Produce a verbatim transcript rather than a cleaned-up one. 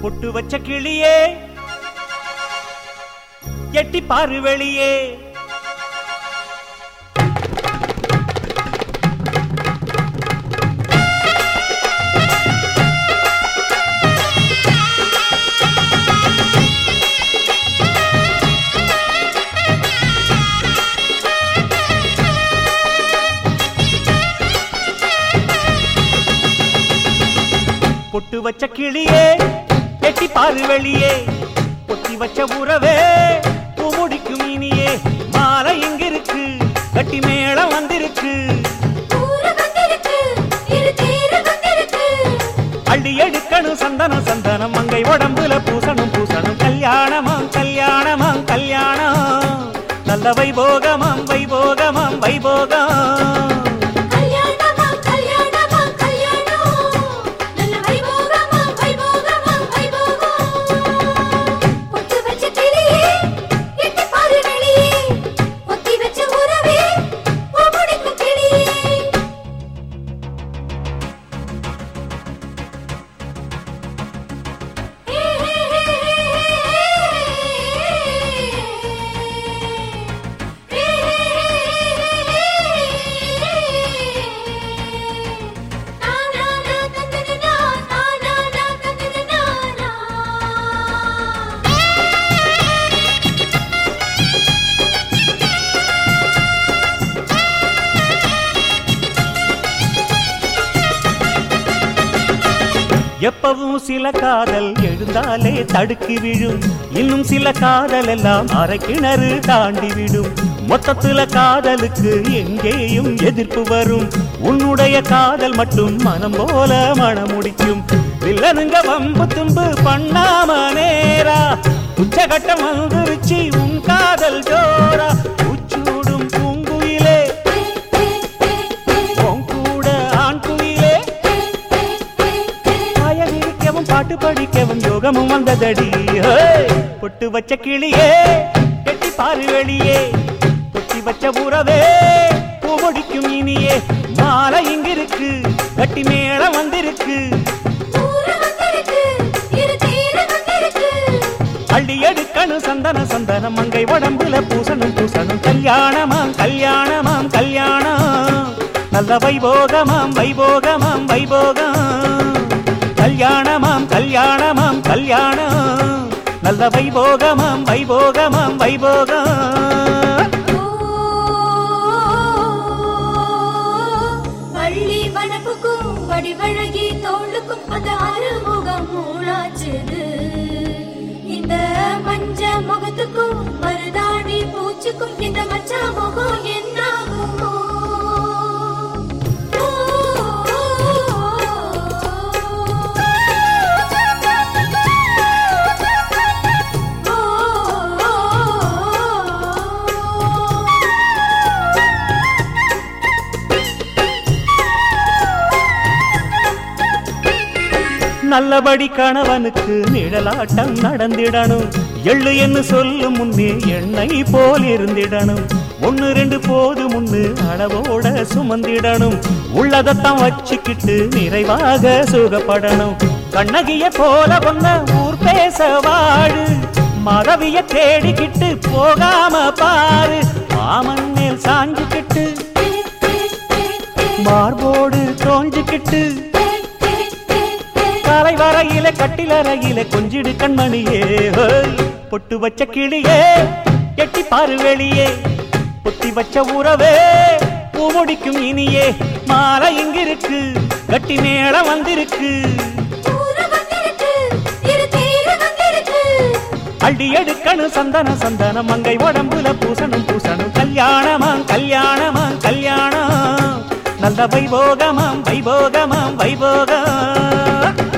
பொட்டு வச்ச கிளியே எட்டி பாரு வெளியே பொட்டு வச்ச கிளியே எட்டி பாரு வெளியே பொத்தி வச்ச உறவே பூ முடிக்கும் இனியே மாலை இங்கிருக்கு கட்டி மேளம் வந்திருக்கு அள்ளி எடுக்கணும் சந்தனம் சந்தனம் மங்கை உடம்புல பூசணும் பூசணும் கல்யாணமாம் கல்யாணமாம் கல்யாணம் நல்ல வைபோகமாம் வைபோகமாம் வைபோகம் எப்பவும் சில காதல் எழுந்தாலே தடுக்கி விழும் இன்னும் சில காதல் எல்லாம் அரை கிணறு தாண்டி விடும் மொத்தத்துல காதலுக்கு எங்கேயும் எதிர்ப்பு வரும் உன்னுடைய காதல் மட்டும் மனம் போல மனமுடிக்கும் வில்லனுங்க வம்பு தும்பு பண்ணாம நேரா உச்சகட்டம் வந்துருச்சு உன் காதல் ஜோரா உச்சூடும் பூங்குயிலே கூட ஆண் குயிலே பாட்டு படிக்கவும் யோகமும் வந்ததடி பொட்டு வச்ச கிளியே கெட்டி பாரு வெளியே பொட்டி வச்ச உறவே பூமொழிக்கும் இனியே மாலை இங்கிருக்கு கட்டி மேளம் வந்திருக்கு அள்ளி எடுக்கணும் சந்தன சந்தனம் மங்கை உடம்புல பூசணும் பூசணும் கல்யாணமாம் கல்யாணமாம் கல்யாணம் நல்ல வைபோகமாம் வைபோகமாம் வைபோகம் கல்யாணமாம் கல்யாணமாம் கல்யாணம் நல்ல வைபோகமாம் வைபோகமாம் வைபோகம் பள்ளி வனப்புக்கும் வடிவழகி தோளுக்கும் அந்த அறுமுகம் மூளாச்சுது இந்த மஞ்ச முகத்துக்கும் மருதாணி பூச்சுக்கும் இந்த மச்சா முகம் என்னாகுமோ நல்லபடி கணவனுக்கு நிழலாட்டம் நடந்திடணும் எள்ளு என்று சொல்லும் முன்னே எண்ணெய் போல் இருந்திடணும் ஒன்னு ரெண்டு போது முன்னு அளவோட சுமந்திடணும் உள்ளதத்தான் வச்சுக்கிட்டு நிறைவாக சுகப்படணும் கண்ணகிய போல ஒன்ன ஊர் பேச வாழு மறவிய தேடிக்கிட்டு போகாம பாரு மாமன் மேல் சாஞ்சுக்கிட்டு மார்போடு தோஞ்சுக்கிட்டு காலை வரையில கட்டிலறையில கொஞ்சிடு கண்மணியே பொட்டு வச்ச கிளியே எட்டி பாரு வெளியே பொத்தி வச்ச உறவே பூமுடிக்கும் இனியே மாலை இங்கிருக்கு கட்டி மேளம் வந்திருக்கு அள்ளி எடுக்கணும் சந்தன சந்தனம் மங்கை உடம்புல பூசணும் பூசணும் கல்யாணமாம் கல்யாணமாம் கல்யாணம் நல்ல வைபோகமாம் வைபோகமாம் வைபோகம்